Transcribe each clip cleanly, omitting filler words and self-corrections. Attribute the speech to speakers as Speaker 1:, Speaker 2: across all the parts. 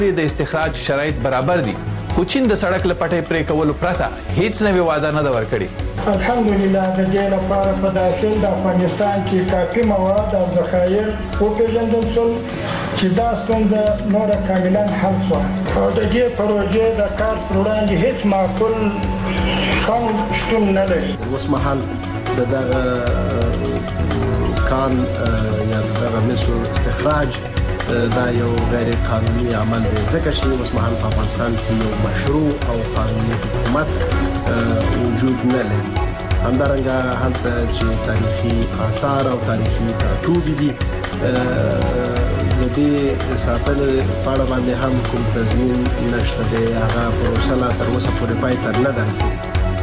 Speaker 1: د استخراج شرایط برابر دي، خو چین د سړک له پټۍ پرې کولو پرته هیڅ نوې وعده نه ده ورکړې.
Speaker 2: الحمدلله د دې لپاره په داخل د افغانستان کې کافي مواد او ذخایر وپېژندل شول چې دا ستونزه نوره کاملا حل شوه او د دې پروژې د کار پر وړاندې هیڅ معقول خنډ شتون نه لري.
Speaker 3: اوس مهال د دغه کان یا دغه مسو استخراج دا یو غیر قانوني عمل دی، ځکه چې اوس مهال په افغانستان کې یو مشروع او قانوني حکومت وجود نه لري. همدارنګه هلته چې تاریخي آثار او تاریخي ټاټوبې دي د دې ساتنې په اړه باندې هم کوم تضمین نشته دی، هغه پروسه لا تر اوسه پورې پای ته نه ده رسېدلې.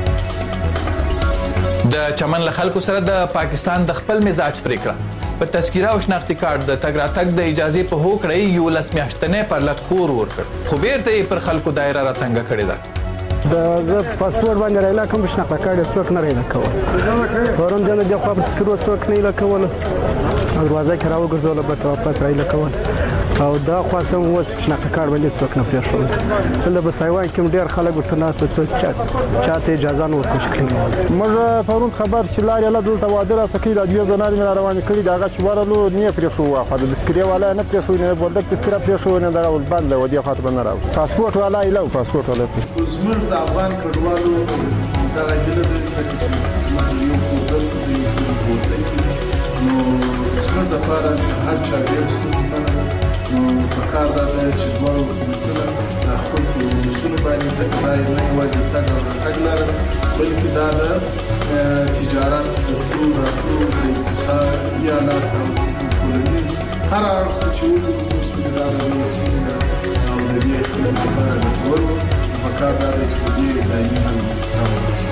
Speaker 1: د چمن له خلکو سره د پاکستان د خپل مزاج پریکړه په تذکیره او شناختی کارت د تګ راتګ د اجازه په هوکړې یو لسمیاشتنې پر لټ خور ورکړ، خو بیرته پر خلکو دایره راتنګ کړې ده.
Speaker 4: د پاسپورت باندې راځي کوم شناخته کارت څوک نه راځي کول، ورون د دې خو په تذکیره څوک نه لکول، دروازه کې راوګرځول به واپس راځي کول او دا خاصه مو شناخته کارت باندې څوک نه پریښول. بل به سایوان کې ډیر خلک ورته ناس څوک چاته اجازه نه ورکړي.
Speaker 5: موږ پرون خبر چې لارې له دلته واده را سکی د دوه زنان مې روان کړي داغه چې ورلو نه پریښو واخه د تذکیره والا نه پریښو نه بولدک تذکیره پریښو نه دا بند له ودی خاطر نه راو پاسپورت والا ایلو پاسپورت والا
Speaker 6: زموږ د افغان کډوالو دا غږیله د ځکه چې یو کوډل دی نو څنګه د فارغ هر چا ډیر ستونزه نو په کار دا چې دوه حکومتونه خپل مسؤلیت باندې ځکه دا نه یوازې تګ او راتګ لاره بلکې دا د تجارت د اقتصادي حالات او ټولنیز هر اړخ چې وګورو د راغلي سیمه او د دې خلکو لپاره د ټولو په کار دا چې د دې دایمي حل راوړي.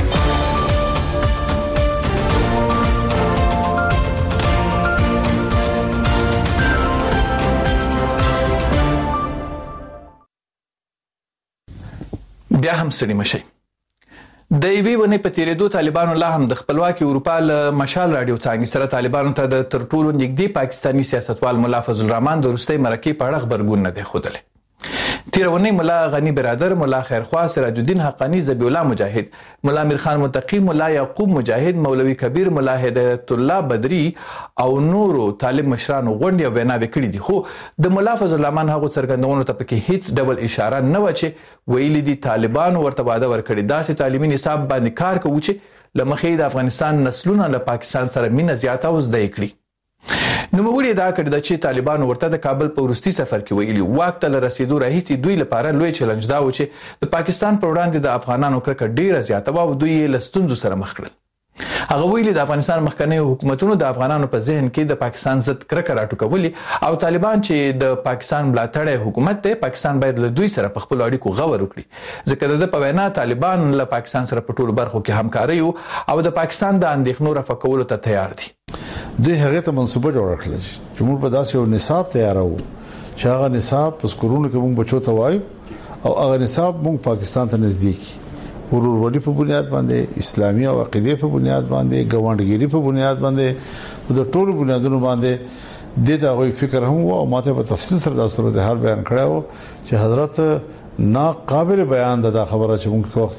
Speaker 1: بیا هم ستړي مشئ. د یوې ونې په تیریدو طالبانو لا هم د خپلواکي اروپا له مشال راډیو څانګې سره طالبانو ته د تر ټولو نږدې پاکستاني سیاستوال ملا فضل الرحمن د وروستۍ مرکې په اړه خبرګون نه دی ښودلی. تیره اونۍ ملا غنی برادر، ملا خیرخوا، سراج الدین حقانی، ذبیح الله مجاهد، ملا امیر خان متقی، ملا یعقوب مجاهد، مولوي کبیر، ملا هدایت الله بدری او نورو طالب مشرانو غونډې او ویناوې کړې دي، خو د ملا فضل الرحمن هغو څرګندونو ته پکې هیڅ ډول اشاره نه وه چې ویلي دي طالبانو ورته وعده ورکړې داسې تعلیمي نصاب باندې کار کوو چې له مخې د افغانستان نسلونه له پاکستان سره مینه زیاته او زده یې کړي. نوموړي ادعا کړې ده چې طالبانو ورته د کابل په وروستي سفر کې ویلي واک ته له رسېدو راهیسې دوی لپاره لوی چلنج دا و چې د پاکستان پر وړاندې د افغانانو کرکه ډیره زیاته وه او دوی یې له ستونزو سره مخ کړل. هغه ویلي د افغانستان مخکنیو حکومتونو د افغانانو په ذهن کې د پاکستان ضد کرکه راټوکولې او طالبان چې د پاکستان ملاتړی حکومت دی، پاکستان باید له دوی سره په خپلو اړیکو غور وکړي، ځکه د ده په وینا طالبان له پاکستان سره په ټولو برخو کې همکاري او د پاکستان د اندېښنو رفع کولو ته تیار دي.
Speaker 7: دوی هغه ته منصوبه جوړ کړل چې موږ په داسې یو نصاب تیارو چې هغه نصاب په سکولونو کې موږ بچو ته وایو او هغه نصاب موږ پاکستان ته نزدیک ورورولي په بنیاد باندې، اسلامي او عقیده په بنیاد باندې، ګاونډګيري په بنیاد باندې، د ټولو بنیادونو باندې د دغه فکر هم او ماته په تفصیل سره د صورت حال بیان کړو چې حضرت ناقابل بیان ده خبره چې موږ وخت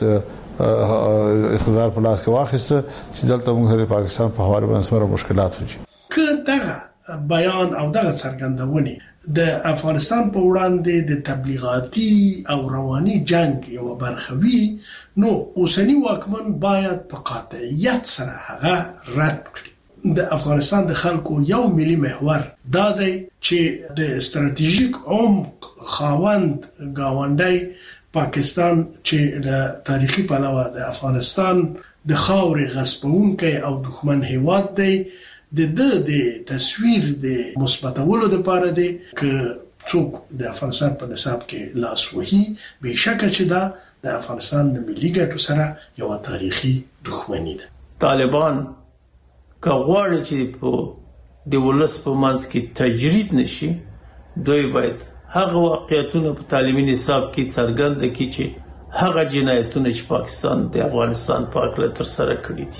Speaker 7: اقتدار په لاس کې واخیسته چې دلته موږ د پاکستان په حواله باندې سره مشکلات وځي.
Speaker 6: که دغه بیان او دغه څرګندونه د افغانستان په وړاندې د تبلیغاتي او رواني جنگ یو برخه وي، نو اوسنی واکمن باید په قاطعیت سره هغه رد کړي. د افغانستان د خلکو یو ملي محور دا دی چې د استراتیژیک عمق خاوند گاونډي پاکستان چې د تاریخي پلوه د افغانستان د خاورې غصبونکي او دښمن هیواد دی، د تصویر د مثبتولو لپاره دی که څوک د افغانستان په نصاب کې لاس وهي، بهشکه چې دا د افغانستان د ملي ګټو سره یو تاریخي دښمنی ده.
Speaker 8: طالبان که غواړي چې په د ولس په منځ کې تجرید نشي، دوی باید هغه واقعیتونه په تعلیمي نصاب کې څرګند کړي چې هغه جنایتونه چې پاکستان د افغانستان په اړه تر سره کړی دي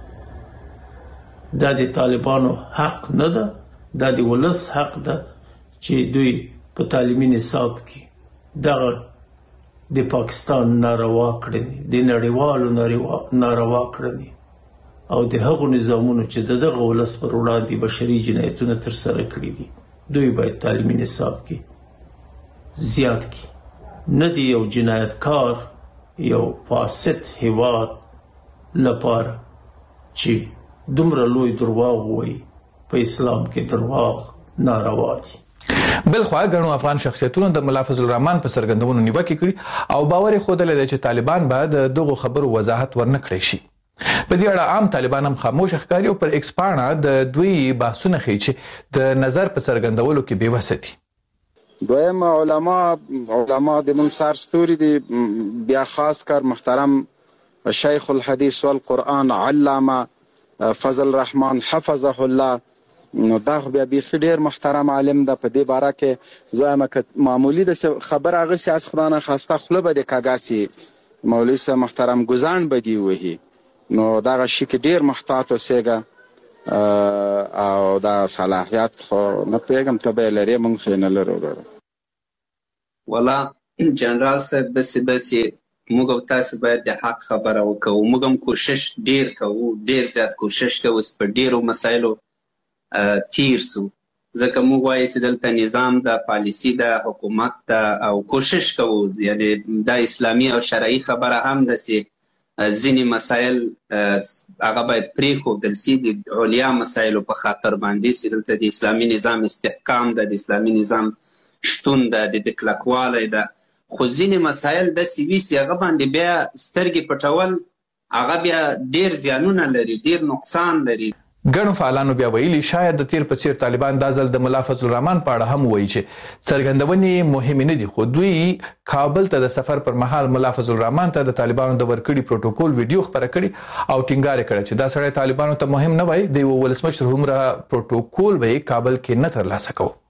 Speaker 8: دا د طالبانو حق نه ده، دا د ولس حق ده چې دوی په تعلیمي نصاب کې دغه د پاکستان ناروا کړنې، د نړیوالو ناروا کړنې او د هغو نظامونو چې د دغه ولس پر وړاندې بشري جنایتونه ترسره کړي دي، دوی باید تعلیمي نصاب کې زیات کړي. نه دی یو جنایتکار یو فاسد هیواد لپاره چې دومره لوی درواغ وایي. په اسلام کې درواغ ناروا دي.
Speaker 1: بلخوا ګڼو افغان شخصیتونو د ملا فضل الرحمن په څرګندونو نیوکه کړې او باور یې ښودلی دی چې طالبان به د دغو خبرو وضاحت ورنه کړی شي. په دې اړه عام طالبان هم خاموش ښکاري او پر ایکس پاڼه د دوی بحثونه ښیي چې د نظر په څرګندولو کې بې وسه دي.
Speaker 9: دویم علما د موږ سرستوري دي، بیا خاص کر محترم شیخ الحدیث والقرآن علامه فضل الرحمن حفظه الله، نو دا بیا بیخي ډېر محترم عالم ده. په دې باره کې زه یم که معمولي د خبر هغسې از خدا نه خواسته خوله به د کاږاسي مولوي صاحب محترم ګزان به دي وهي، نو دغه شي کې ډېر محتاط اوسېږه او دا صلاحیت خو نه پوهېږم ته به یې لرې موږ خو یې نه لرو.
Speaker 10: والله جنرال صاحب داسې موږ او تاسو باید د حق خبره وکړو. موږ هم کوشش ډېر کوو، ډېر زیات کوشش کوو چې په ډېرو مسایلو تیر سو، ځکه موږ وایو چې دلته نظام ده، پالیسي ده، حکومت ده او کوشش کوو یعنې دا اسلامي او شرعي خبره هم ده چې ځینې مسایل هغه باید پرېښودل سي د علیا مسایلو په خاطر باندې چې دلته د اسلامي نظام استحکام ده، د اسلامي نظام شتون ده، د کلکوالی ده. خو ځینې مسایل داسې وي چې هغه باندې بیا سترګې پټول هغه بیا ډېر زیانونه لري، ډېر نقصان لري.
Speaker 1: ګڼو فعالانو بیا ویلي شاید د تیر په څیر طالبان دا ځل د ملا فضل الرحمن په اړه هم وایي چې څرګندونې مهمې نه دي، خو دوی کابل ته د سفر پر مهال ملا فضل الرحمن ته د طالبانو د ورکړي پروتوکول ویډیو خپره کړي او ټینګار یې کړی چې دا سړی طالبانو ته مهم نه وای، د یوه ولسمشر هومره پروتوکول به یې کابل کې نه ترلاسه کوو.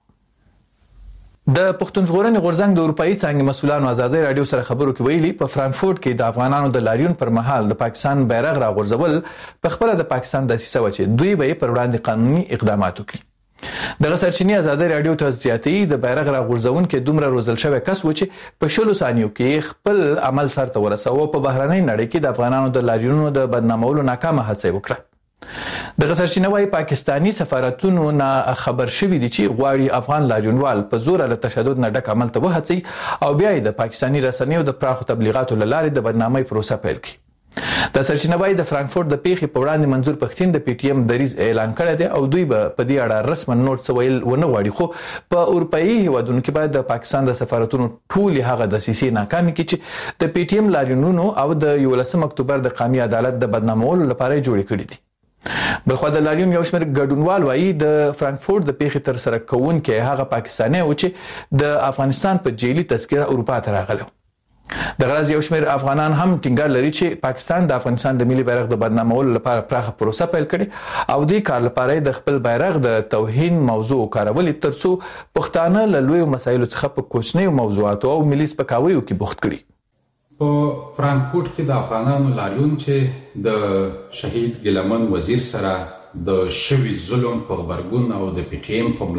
Speaker 1: د پښتون ژغورنې غورځنګ د اروپایي څانګې مسؤلانو ازادۍ راډیو سره خبرو کې ویلي په فرانکفورټ کې د افغانانو د لاریون پر مهال د پاکستان بیرغ راغورځول په خپله د پاکستان دسیسه وه چې دوی به یې پر وړاندې قانوني اقدامات وکړي. دغه سرچینې ازادۍ راډیو ته زیاتوي د بیرغ راغورځونکي دومره روزل شوی کس و چې په 20 ثانیو کې خپل عمل سرته ورساوه او په بهرنۍ نړۍ کې د افغانانو د لاریونونو د بدنامولو ناکامه هڅه یې وکړه. دغه سرچینه وايي پاکستانی سفارتونو نه خبر شوي دي چې غواړي افغان لاریونوال په زور له تشدد نه ډک عمل ته وهڅوي او بیا یې د پاکستانی رسنیو د پراخو تبلیغاتو له لارې د بدنامۍ پروسه پیل کړي. د سرچینه وايي د فرانکفورټ د پیښې په وړاندې منظور پښتين د پی ټی ایم دریځ اعلان کړی دی او دوی به په دې اړه رسما نوټ څه ویل ونه غواړي، خو په اروپایي هیوادونو کې باید د پاکستان د سفارتونو ټولې هغه دسیسې ناکامې کړي چې د پی ټی ایم لاریونونو او د 11 اکتوبر د قومي عدالت د بدنامولو لپاره جوړې کړي دي. بلخوا د لاریون یو شمېر ګډونوال وایي د فرانکفورټ د پیښې ترسره کوونکی هغه پاکستانی و چې د افغانستان په جیلي تذکره اروپا ته راغلی. دغه راز یو شمېر افغانان هم ټینګار لري چې پاکستان د افغانستان د ملي بیرغ د بدنامولو لپاره پراخه پروسه پیل کړې او دې کار لپاره د خپل بیرغ د توهین موضوع کارولې ترڅو پښتانه له لویو مسایلو څخه په کوچنیو موضوعاتو او ملي سپکاویو کې بوخت کړي.
Speaker 11: په فرانکفورټ کې د افغانانو لاریون چې د شهید ګیلمن وزیر سره د شوي ظلم په غبرګون او د پی ټی ایم په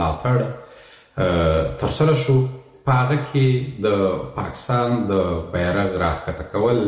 Speaker 11: ملاتړ ترسره شو، په هغه کې د پاکستان د بیرغ راښکته کول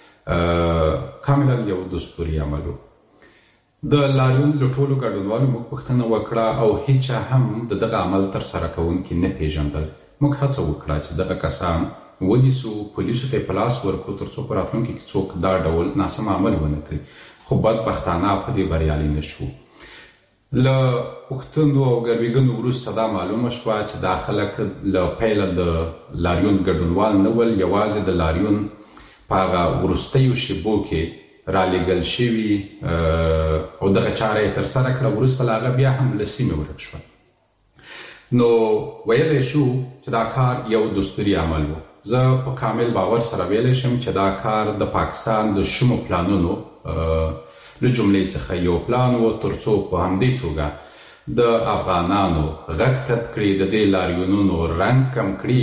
Speaker 11: کاملا یو دستوري عمل و. د لاریون له ټولو ګډونوالو موږ پوښتنه وکړه او هیچا هم د دغه عمل ترسره کوونکي نه پیژندل. موږ هڅه وکړه چې دغه کسان ونیسو، پولیسو ته پلاس ورکړو ترڅو په راتلونکي کې څوک دا ډول ناسم عمل ونه کړي، خو بدبختانه په دې بریالي نه شو. له پوښتنو او ګرویږنو وروسته دا معلومه شوه چې دا خلک له پیله د لاریون ګډونوال نه ول، یوازې د لاریون په هغه وروستیو شیبو کې رالیږل شوي او دغه چاره یې ترسره کړه، وروسته له هغه بیا هم له سیمې ورک شول. نو ویلی شو چې دا کار یو دستوري عمل و. زه په کامل باور سره ویلی شم چې دا کار د پاکستان د شومو پلانونو له جملې څخه یو پلان و ترڅو په همدې توګه د افغانانو غږ تت کړي، د دې لاریونونو رنګ کم کړي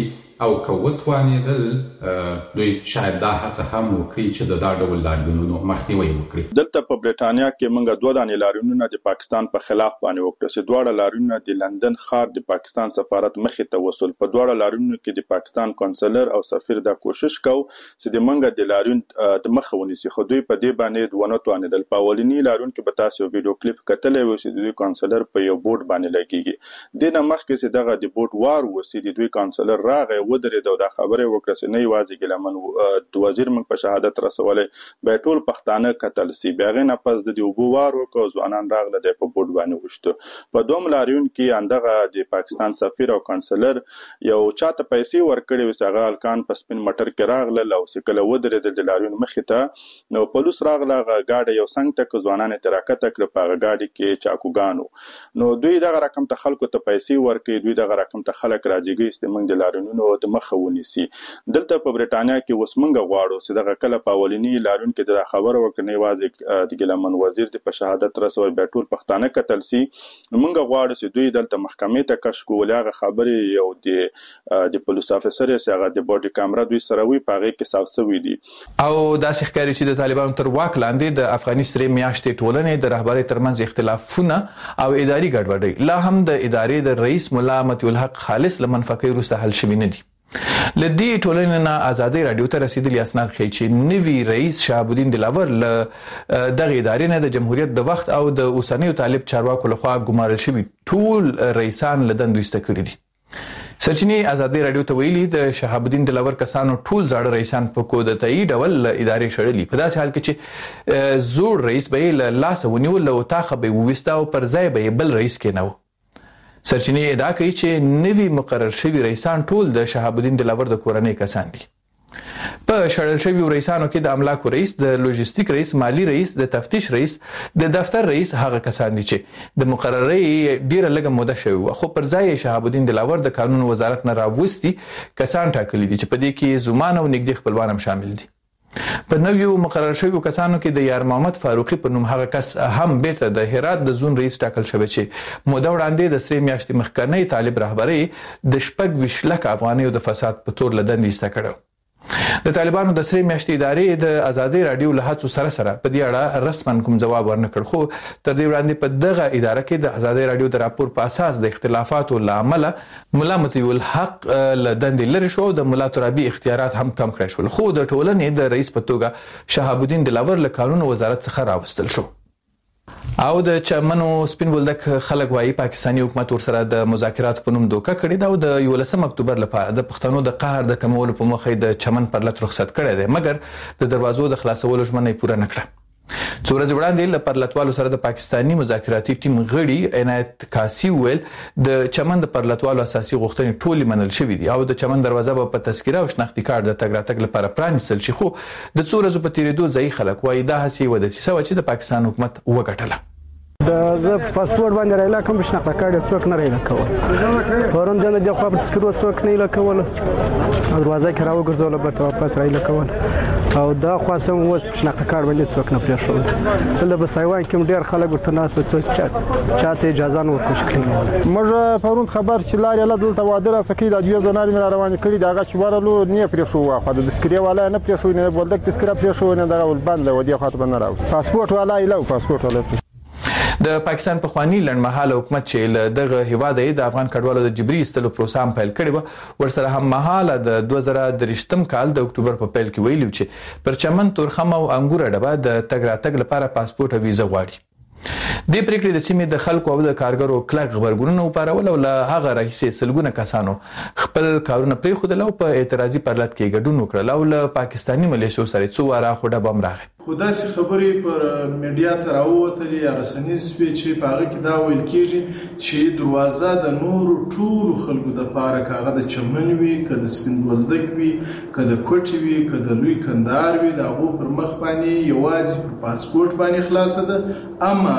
Speaker 11: او که وتوانېدل دوی شاید دا هڅه هم وکړي چې د دا ډول لاریونونو مخنیوی وکړي.
Speaker 12: دلته په برېټانیا کې موږ 2 دانې لاریونونه د پاکستان په خلاف باندې وکړو چې دواړه لاریونونه د لندن ښار د پاکستان سفارت مخې ته وصول. په دواړه لاریونونو کې د پاکستان کونسلر او سفیر دا کوشش کو چې د موږ د لاریون د مخه ونیسي، خو دوی په دې باندې ونه توانېدل. په اولنی لاریون کې به تاسو ویډیو کلیپ کتلې و چې دوی کونسلر په یو بورډ باندې لګیږي. د نه مخکې چې دغه د بورډ وار وسی د دوی کونسلر راغی ودرېد او دا خبره وکړه چې نه یوازې ګلمن د وزیر موږ په شهادت رسولې به ټول پښتانه قتل سي. بیا غنه پس د یو وار وکړو ځوانان راغله د په بورډ باندې وشته. په دوم لاریون کې اندغه د پاکستان سفیر او کونسلر یو چاته پیسې ورکړي وسغه الکان په سپین مټر کې راغله او سکله ودرېد د لاریون مخې ته. نو پولیس راغله غاډه یو څنګه تک ځوانان تراکته کړ په غاډي کې چاکوګانو. نو دوی دغه رقم ته خلکو ته پیسې ورکړي، دوی دغه رقم ته خلک راځيږي استمنګ د لاریونونو د مخه ونیسي. دلته په برېټانیا کې وسمنګ غواړو چې دغه کله په اولنی لاریون کې د خبره وکړنې واځي د ګلمن وزیر د په شهادت رسول به ټول پښتانه قتل سي. موږ غواړو چې دوی دلته محکمې ته کش کولاغه خبره یو د پولیس افسر یې هغه د بودی کیمرا دوی سره وی پاغه کې صاف سوي دي.
Speaker 1: او دا ښکاري چې د طالبانو تر واک لاندې د افغاني سرې میاشتې ټولنې د رهبرۍ ترمنځ اختلافونه او اداري ګډوډي لا هم د ادارې د رئیس مولا مطیع الحق خالص لمنفقې وروسته حل شوي نه دي. لدی ټولنې نه ازادي رادیو ته رسیدلی اسناد ښیي چې نوی رئیس شهاب الدین دلاور له دغه ادارې نه د جمهوریت د وخت او د اوسنیو طالب چارواکو لخوا ګمارل شوي ټول رئیسان له دندو ایسته کړي دي. سرچینې ازادي رادیو ته ویلي د شهاب الدین دلاور کسانو ټول زاړه رئیسان په کودتایي ډول ادارې شړلي. په داسې حال کې چې زوړ رئیس به له لاس ونیول او تاخه به وويسته او پر ځای به بل رئیس کېناو. سرچینې ادعا کوي چې نوی مقرر شوی رئیسان ټول د شهاب الدین دلاور د کورنۍ کسان دي. په شړل شوی رئیسانو کې د املاکو رئیس، د لوجستیک رئیس، مالی رئیس، د تفتیش رئیس، د دفتر رئیس هغه کسان دي چې د مقررۍ ډیره لږه موده شوی خو پر ځای شهاب الدین دلاور د قانون وزارت نه راوستي کسان ټاکلي دي چې په دې کې زمان او نږدې خپلوان هم شامل دي. په نویو مقرر شویو کسانو کې د یار محمد فاروقي په نوم هغه کس هم بیرته د هرات د زون رئیس ټاکل شوی چې موده وړاندې د سرې میاشتې مخکنی طالب رهبرۍ د 24 لک افغانیو د فساد په تور لدن ایسته کړو. د طالبانو د سرې میاشتې ادارې د ازادي رادیو له هڅو سره په دې اړه رسمن کوم جواب ورنکړ، خو تر دې وړاندې په دغه اداره کې د ازادي رادیو د راپور په اساس د اختلافاتو لامل مولا مطیع الحق له دندې لري شو، د مولا ترابي اختیارات هم کم کړل شول، خو د ټولنې د رئیس په توګه شهاب الدین دلاور له قانون وزارت څخه راوستل شو. او د چمنو سپین بولدک خلک وايي پاکستاني حکومت ورسره د مذاکراتو په نوم دوکه کړې ده او د 11 اکتوبر لپاره د پښتنو د قهر د کمولو په مخه د چمن پر لټ رخصت کړی دی، مګر د دروازو د خلاصولو ژمنه پوره نه کړه. څو ورځې وړاندې له پرلتوالو سره د پاکستاني مذاکراتي ټیم غړي عنایت کاسي ویل د چمن د پرلتوالو اساسي غوښتنې ټولې منل شوې دي او د چمن دروازه په تذکره او شناختی کارت د تګ راتګ لپاره پرانیستل شي، خو د څو ورځې په تیریدو ځای خلک وايي دا هڅه ودسي سوه چې د پاکستان حکومت وګټله.
Speaker 4: د پاسپورت باندې رایلا کوم شناخته کارت څوک نه رایلا کول. پرون د خو په تذکرو څوک نه رایلا کول. دروازه کې راوګرځول به واپس رایلا کول. او دا خاصم وس شناخته کارت باندې څوک نه پریښول. بل به سایوان کې ډیر خلک ورته ناس څوک چاته اجازه نه ورکړي کړي.
Speaker 5: موږ پرون خبر چې لارې له دلته واده را سکی د دوه زنار مې روان کړي داغه چې ورلو نه پریښو خو د تذکره والا نه پریښو نه بولدک تذکره پریښو نه دغه بند له ودی خاطر نه راو. پاسپورت والا ایلو پاسپورت والا
Speaker 1: د پاکستان په خواني لړمحاله حکومت چې له دغه هیواده د افغان کډوالو د جبري استلو پروسه پیل کړې و ورسره هم مهاله د 2023 کال د اکتوبر په پیل کې ویلو چې پر چمن تورخم او انګور ډبه د تګ راتګ لپاره پاسپورت او ویزه غواړي. د پریکړې د سیمې د خلکو او د کارګرو کلک خبرګونونه وپارول او له هغه راهیسې سلګونه کسانو خپل کارونه پریښودل او په اعتراضي پرلط کې ګډون وکړل او له پاکستاني ملیشو سره څو واره خوډه بم راغی.
Speaker 6: خداسي خبرې پر میډیا ته راووتلې یا رسنیز چې په هغه کې دا ویل کېږي چې دروازه د نورو ټولو خلکو دپاره که هغه د چمن وي که د سپین بولدک وي که د کوټې وي که د لوی کندهار وي د هغو پر مخ باندې یوازې په پاسپورټ باندې خلاصه ده، اما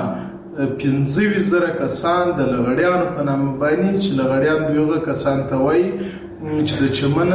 Speaker 6: 15,000 کسان د لغړیانو په نامه باندې چې لغړیان دوی هغه کسان ته وایي چې د چمن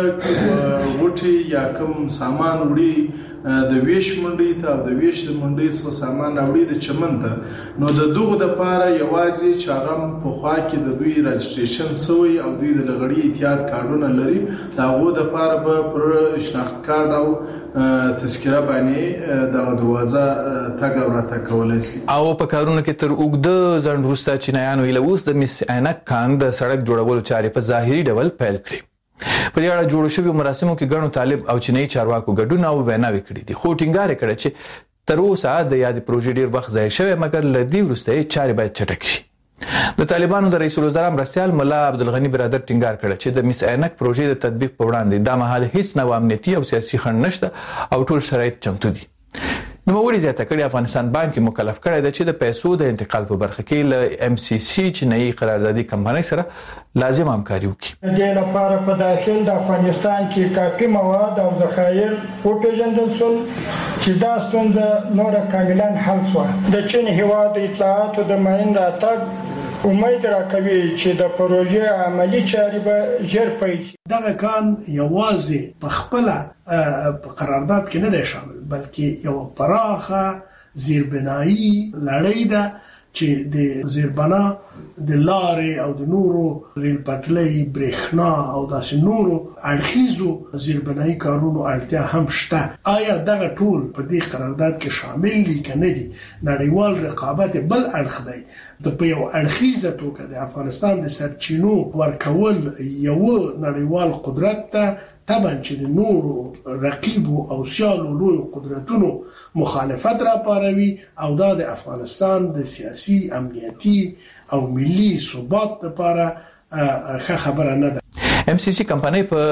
Speaker 6: څخه غوټي یا کوم سامان وړي د ویش منډي ته د ویش منډي څخه سامان راوړي د چمن ته نو د دغه د پاره یوازې چې هغه په خوا کې د دوی رجسټریشن سوی او دوی د لغړی احتیاط کارډونه لري داغه د پاره به پر شناخت کارت او تذکره باندې د دروازه تګ او راتګ کولای شي
Speaker 1: او په کارونو کې تر اوږده ځنډ وروسته چینایانو ایله اوس د مس عینک کان د سړک جوړولو چارې په ظاهري ډول پیل کړې په دې اړه جوړ شوی مراسمو کې ګڼو طالب او چینایي چارواکو ګډون او ویناوي کړې دي خو ټینګار کړي چې تر اوسه د یاد پروژې ډیر وخت ضایع شوی مګر لدی وروسته چارې باید چټک شي د طالبانو د رئیس الوزرا مرستیال مولا عبدالغنی برادر ټینګار کړی چې د مس عینک پروژې د تطبیق په وړاندې د مهال هیڅ نو امنیتي او سیاسي خنډ نشته او ټول شرایط چمتو دي نو وړي زیاته کړي افغانستان بانک مکلف کړی دی چې د پیسو د انتقال په برخه کې له ام سی سی چینایي قراردادي کمپنۍ سره لازم همکاري وکړي
Speaker 2: د لپاره په داخل د افغانستان کې کافي مواد او ذخایر وپیژندل شول چې دا ستونزه نور کاملا حل شوه د چین هیواد اطلاعاتو د ماین راتګ امید راکوي چې د پروژې عملی چارې به ژر پیل شي
Speaker 6: دغه کان یوازې په خپل په قرارداد کې نه دی شامل بلکې یو پراخه زیربنایی لړۍ ده چې د زیربنا د لارې او د نورو ریل پټلۍ برېښنا او داسې نورو اړخیزو زیربنایی کارونو اړتیا هم شته آیا دغه ټول په دې قرارداد کې شامل دي که نه دي نړیوال رقابت بل اړخ دی د په یو اړخیزه توګه د افغانستان د سرچینو ورکول یو نړیوال قدرت ته طبعا چې د نورو رقیبو او سیالو لوی قدرتونو مخالفت را پاروي او دا د افغانستان د سیاسي امنیتي او ملي ثبات لپاره ښه خبره نه ده
Speaker 1: ام سی سی کمپنۍ په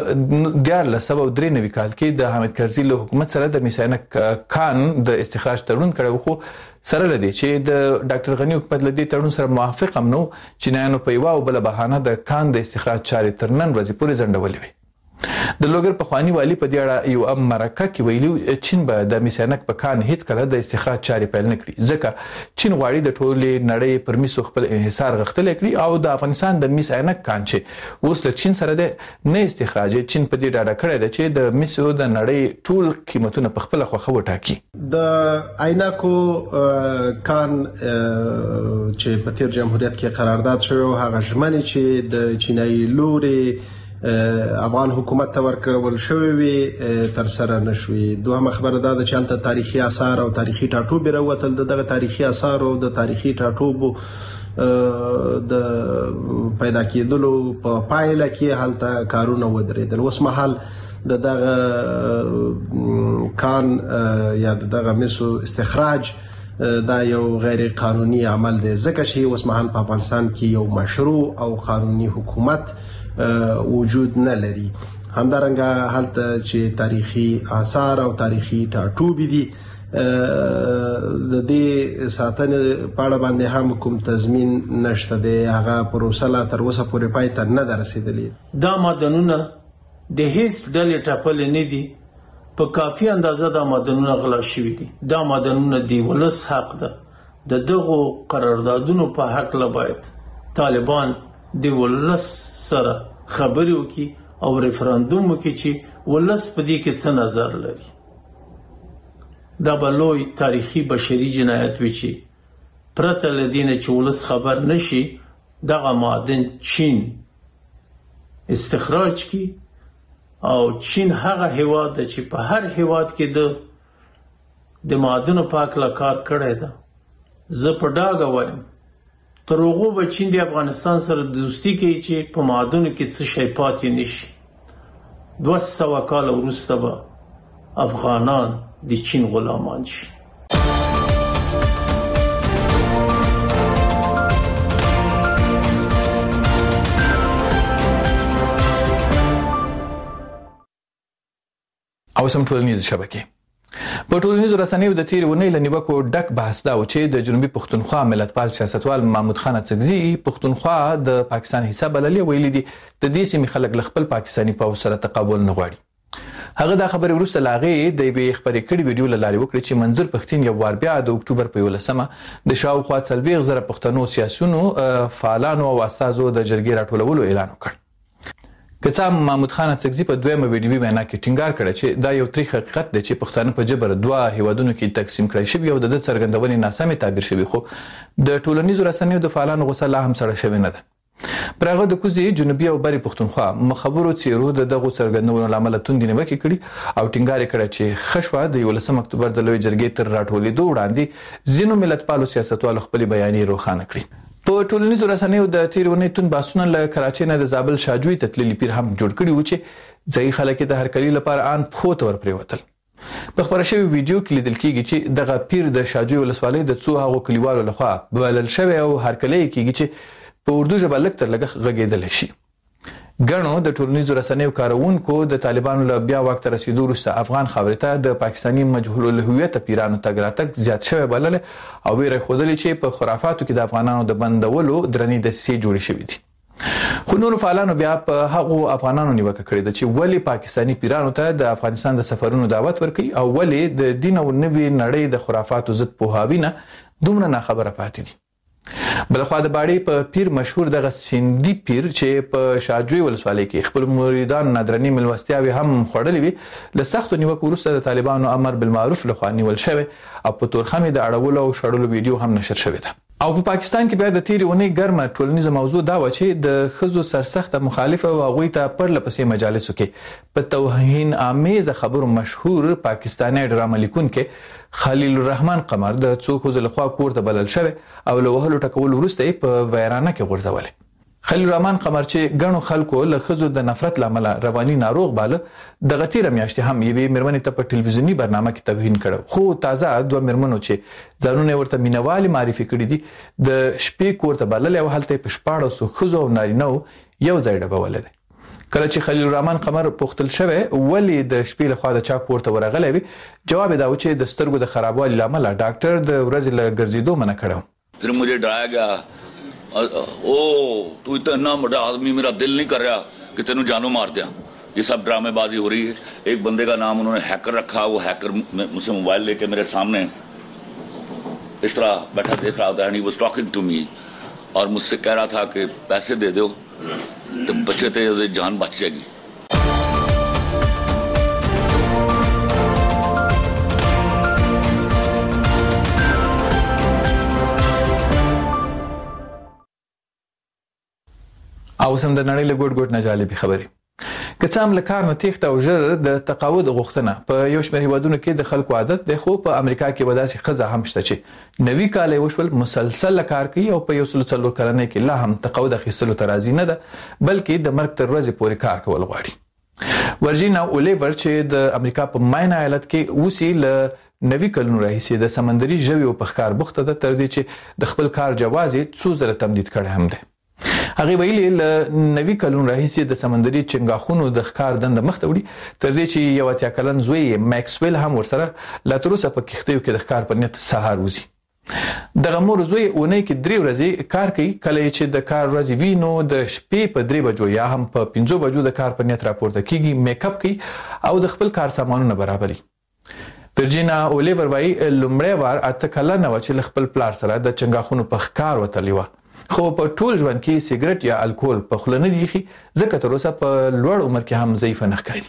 Speaker 1: 1993 کال کې د حامد کرزي له حکومت سره د مس عینک کان د استخراج تړون کړی خو سره لدی چې د ډاکټر غنی حکومت لدی تړون سره موافق هم نو چینایانو په یو او بل بهانه د کان د استخراج چارې تر نن ورځې پورې ځنډولې وي د لوګر په خواني والی په دې اړه یو مرکه کې ویلي چین به د مس عینک په کان هیڅ کله د استخراج چارې پیل نه کړي ځکه چین غواړي د ټولې نړۍ پر میسو خپل انحصار غښتلی کړي او د افغانستان د مس عینک کان چې اوس له چین سره د نه استخراج چین په دې ډاډه کړی دی چې د مسو د نړۍ ټول قیمتونه په خپل خوخه وټاکي
Speaker 3: د عینکو کان چې په تیر جمهوریت کې قرارداد شوی هغه ژمنې چې د چینایي لوري افغان حکومت ته ورکول شوی وي تر سره نشوي دوه خبره ده چې حالت تاریخي آثار او تاریخي ټاټوب راوتل دغه تاریخي آثار او د تاریخي ټاټوب د پیدا کېدلو په پایله کې حالت کارونه ودرېدل اوس مهال دغه کان یا دغه مسو استخراج دا یو غیر قانوني عمل دی ځکه چې اوس مهال په افغانستان کې یو مشروع او قانوني حکومت وجود نه لري همدارنګه حالت چې تاریخي آثار او تاریخي ټاټوب دي د دې ساتنې په اړه باندې هم کوم تضمین نشته دی هغه پروسه لا تر اوسه پورې پای ته نه ده رسیدلې
Speaker 8: دا معدنونه د هیڅ ډلې ټاپلې نه دي په کافي اندازه دا معدنونه غلا شوي دي دا معدنونه دی ولس حق ده د دغو قراردادونو په حق لا باید طالبان دی ولس سره خبرې وکړي او ریفرندوم وکړي چې ولس په دې کې څه نظر لري دا به لوی تاریخي بشري جنایت وي چې پرته له دې نه چې ولس خبر نشي دغه معدن چین استخراج کړي او چین هغه هیواد ده چې په هر هیواد کې د معدنو په هکله کار کړی ده زه په ډاګه وایم تر هغو به چین د افغانستان سره دوستي کوي چې په معدنو کې څه شی پاتې نشي 200 کاله وروسته به افغانان د چین غلامان شي
Speaker 1: او سم ټولنیز شبکې په ټولنیزو رسنیو د تیر ونې لنیوکو ډک بحث دا و چې د جنوبي پښتونخوا ملتپال سیاستوال محمود خان اڅکزي پښتونخوا د پاکستان حصہ بللې ویلي دي د دې سیمې خلک خپل پاکستانی پوځ سره تقابل نه غواړي هغه دا خبره وروسته لاغې د وی خبرې کړي ویډیو لاري وکړي چې منظور پښتين یو وار بیا د اکتوبر په 11مه د شاوخوا 40 زره پښتنو سیاسيونو فعالانو او اساسو د جرګې راټولولو اعلان وکړ که څه محمود خان اڅکزي په دویمه ویډیوي وینا کې ټینګار کړی چې دا یو تریخ حقیقت دی چې پښتانه په جبر دوه هیوادونو کې تقسیم کړی شوي او د څرګندونې ناسمې تعبیر شوي خو د ټولنیزو رسنیو د فعالانو غوسه لا هم سړه شوې نه ده. پر هغه د کوزي جنوبي او بري پښتونخوا مخبرو څیرو د دغه څرګندونو لامل توندې نیوکې کړي او ټینګار کړی چې خشوه د 11 اکتوبر د لوی جرګې تر راټولېدو وړاندې ځینو ملتپالو سیاستوالو خپل بیانیې روښانه کړي. په ټولنیزو رسنیو د تیرونې تون باسونه له کراچۍ نه د زابل شاجوی ته تللي پیر هم جوړ کړي و چې ځایي خلک د هرکلي لپاره ان پښو ته ورپرېوتل. په خبره شوی ویډیو کې لیدل کېږي چې دغه پیر د شاجوی ولسوالۍ د څو هغو کلیوالو لخوا بلل شوی او هرکلی کېږي چې په اردو ژبه لږ تر لږه غږېدلی شي. ګڼو د ټولنیزو رسنیو کارونکو د طالبانو له بیا واک ته رسیدو وروسته افغان خاورې ته د پاکستاني مجهول الهویته پیرانو تګ راتګ زیات شوی بللی او ویره ښودلې چې په خرافاتو کې د افغانانو د بندولو درنې دسیسې جوړې شوې دي. خو نورو فعالانو بیا په هغو افغانانو نیوکه کړې ده چې ولې پاکستاني پیرانو ته د افغانستان د سفرونو دعوت ورکوي او ولې د دین او نوې نړۍ د خرافاتو ضد پوهاوي نه دومره ناخبره پاتې دي. بلخوا د باړې په پیر مشهور دغه سیندي پیر چې په شاجوی ولسوالۍ کې خپل مریدان نادرنی ملوستیاوي هم خوړلې وي له سختو نیوکو وروسته د طالبانو امر بالمعروف لخوا نیول شوی او په تورخمې د اړولو او شړلو ویډیو هم نشر شوی ده. او په پاکستان کې بیا د تیرې اونۍ ګرمه ټولنیزه موضوع دا و چې د ښځو سرسخته مخالفه او هغوی ته پرلپسې مجالسو کې په توهین آمیزه خبرو مشهور پاکستاني ډرامه لیکونکی خلیل الرحمن قمر د څو ښځو لخوا کور ته بلل شوی او له وهلو ټکولو وروسته یې په ویرانه کې غورځولی. خلیل الرحمن قمر چې ګڼو خلکو له ښځو د نفرت له امله رواني ناروغ باله دغه تیره میاشتې هم یوې مېرمنې ته په ټلویزیوني برنامه کې توهین کړی خو تازه دوه مېرمنو چې ځانونه ورته مینوالې معرفي کړي دي د شپې کور ته بللی او هلته یې په 1400 ښځو او نارینهو یو ځای ډبولی دی. کله چې خلیل الرحمن قمر پوښتل شوی ولې د شپې لخوا د چا کور ته ورغلی وي جواب یې دا و چې د سترګو د خرابوالي له امله ډاکټر د ورځې له ګرځېدو منع کړی و.
Speaker 13: پھر مجھے ڈرایا گیا او تو اتنا بڑا آدمی میرا دل نہیں کر رہا کہ تینوں جانو مار دیا. یہ سب ڈرامے بازی ہو رہی ہے. ایک بندے کا نام انہوں نے ہیکر رکھا وہ ہیکر مجھ سے موبائل لے کے میرے سامنے اس طرح بیٹھا دیکھ رہا تھا. ہی واز ٹاکنگ ٹو می اور مجھ سے کہہ رہا تھا کہ پیسے دے دو تو بچے تھے جان بچ جائے گی.
Speaker 1: او سم د نړۍ له ګوټ ګوټ نه جالبې خبرې. که څه هم له کار نه تېښته او ژر د تقاعد غوښتنه په یو شمېر هیوادونو کې د خلکو عادت دی خو په امریکا کې به داسې ښځه هم شته چې 90 کاله یې وشول مسلسل کار کوي او په 104 کلنۍ کې لا هم تقاعد اخیستلو ته راضي نه ده بلکې د مرګ تر ورځې پورې کار کول غواړي. ورجینا اولیور چې د امریکا په ماین ایالت کې اوسي له 90 کلونو راهیسې د سمندري ژویو په ښکار بوخته ده تر دې چې د خپل کار جواز یې څو ځله تمدید کړی هم دی. هغه ویلي له 90 کلونو راهیسې د سمندري چنګاښونو د ښکار دنده مخته وړي تر دې چې یو اتیا کلن زوی میکسویل هم ورسره لا تر اوسه په کښتیو کې د ښکار په نیت سهار وځي. دغه مور زوی اونۍ کې 3 ورځې کار کوي کله چې د کار ورځې وي نو د شپې په 3 بجو یا هم په 5 بجو د کار په نیت راپورته کیږي میک اپ کوي او د خپل کار سامانونه برابري. ورجینا اولیور وايي لومړی وار 8 کلنه و چې خپل پلار سره د چنګاښونو په ښکار وتلی و خو په ټول ژوند کې سیګریټ یا الکول په خوله نه دی ځکه تر اوسه په لوړ عمر کې هم ضعیفه نه ښکاري.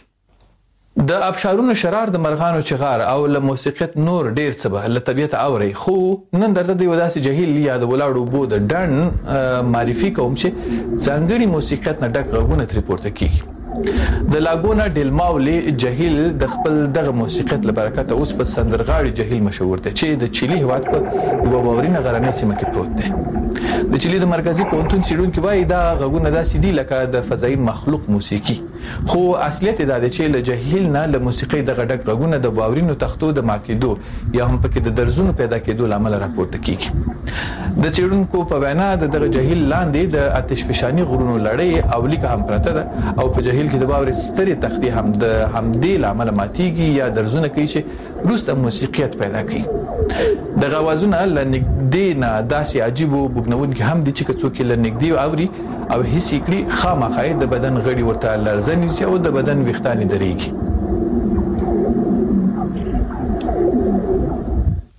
Speaker 1: د ابشارونو شرار د مرغانو چغار او له موسیقیت نور ډیر څه به له طبیعت اوري خو نن درته د وداسي جهیل یا د ولاړو بو د ډن معرفي کوم چې ځانګړي موسیقیت نه ډک غږونه ترې پورته کیږي. د لاګونا ډیل ماولي جهیل د خپل دغه موسیقیت لپاره اوس په سندرغاړي جهیل مشهور دی چې د چيلي هیواد په یو باورینه غرنۍ سیمه کې پروت دی. د چيلي د مرکزی پونتون څېړونکي وایي دا غږونه داسې دي لکه د فضایي مخلوق موسیقي خو اصلیت دا دی چې له جهیل نه له موسیقي دغه ډک غږونه د واورینو تختو د ماتېدو یا هم پکې د درزونو پیدا کېدو لامل راپورته کیږي. د څېړونکو په وینا دغه جهیل لاندې د آتش فشاني غرونو لړۍ او لیکه هم پرته ده او په جهیل کې د واورې سترې تختې هم د همدې لامل ماتېږي یا درزونه کوي چې وروسته موسیقیت پیدا کوي. دغه اوازونه له نږدې نه داسې عجیب او بوږنونکي هم دي چې که څوک یې له نږدې اوري او حس یې کړي خامخا د بدن غړي ورته لرزه نیسي او د بدن ویښتان یې درېږي.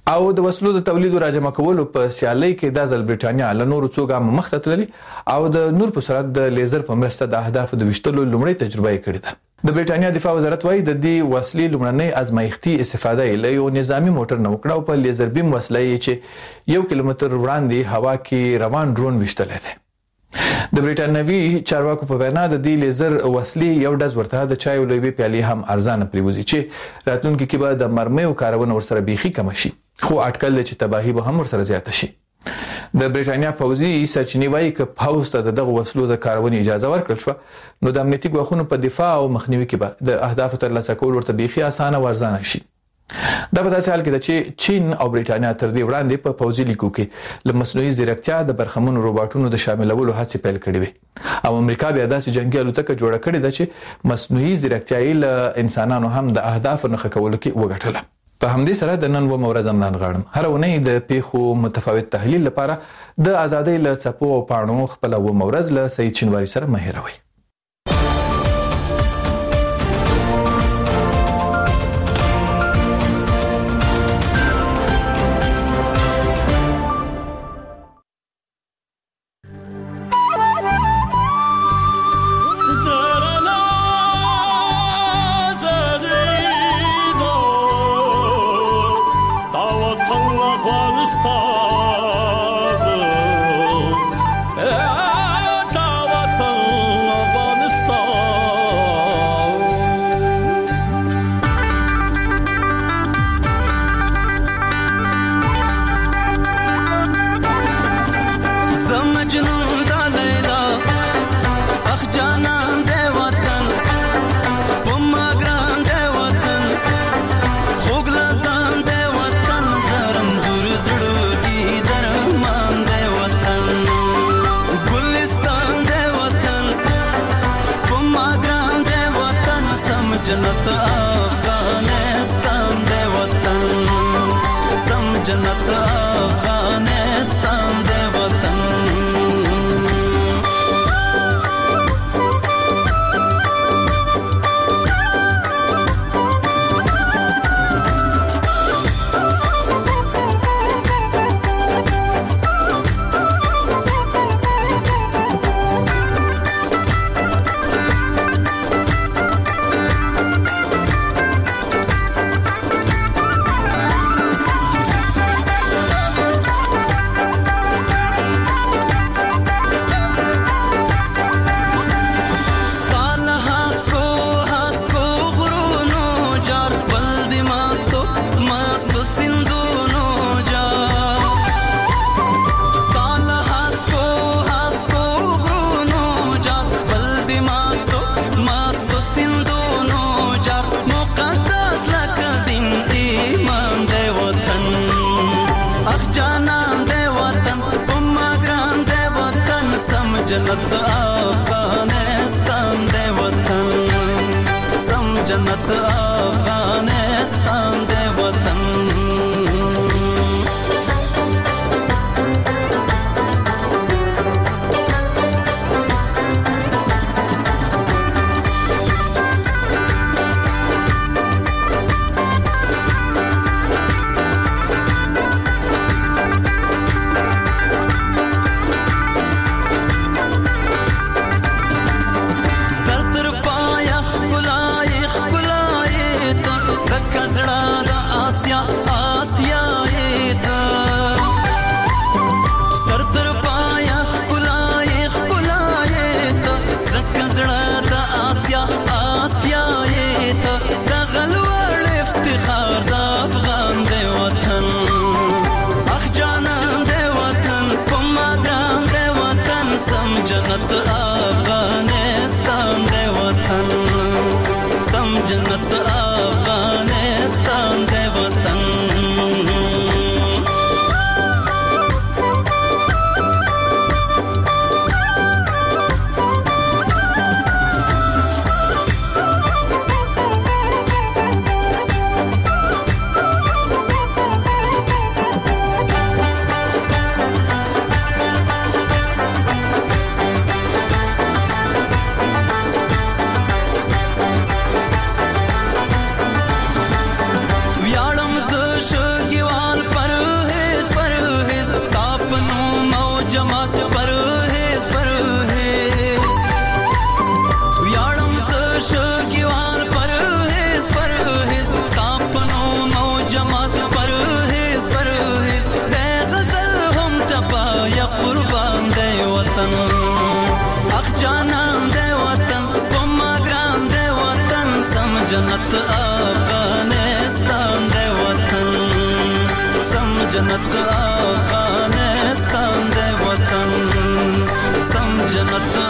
Speaker 1: او د وسلو د تولید او راجمع کولو په سیالۍ کې د ځل برټانیا له نورو څو ګام مخته تللي او د نور په سرعت د لیزر په مرسته د اهدافو د وشتلو لومړی تجربه یې کړې ده. د برټانیا دفاع وزارت وايي د دې وسلې لومړنۍ ازمایښتي استفاده له یو نظامی موټر نه وکړه او په لیزر بیم وسله یې چې 1 کیلومتر وړاندې هوا کې روان ډرون وشتلې ده. د برټانوي چارواکو په وینا د دې لیزر وسلې یو ډز ورته د چای او لوي پیالي هم ارزانه پریوزي چې راتلونکي کې به د مرمیو کارونه ورسره بيخي کم شي خو اټکل چې تباہي به هم ورسره زیاته شي. د برټانیا پوځي سرچینې وايي چې پوځ ته دغه وسلو د کارونې اجازه ورکړل شو نو د امنیتي ګواښونو په دفاع او مخنیوي کې به د اهداف ترلاسه کول ورته بيخي اسانه ورزانه شي. دا په داسې حال کې چې چین او برټانیا تر دې وړاندې په پوځي لیکو کې له مصنوعي ځیرکتیا د برخمنو روباټونو د شاملولو هڅې پیل کړې وي او امریکا بیا داسې جنگي الوتکه جوړه کړې ده چې مصنوعي ځیرکتیا یې له انسانانو هم د اهدافو نښه کولو کې وګټله. په همدې سره د نن و مورز امنان غاړم هر ونې د پیښو متفاوت تحلیل لپاره د ازادۍ له څپو او پاڼو خپل و مورز له سید شینواری سره مهیروي.
Speaker 14: جنت افغانستان دے وطن سم جنت افغانستان دے وطن سم جنت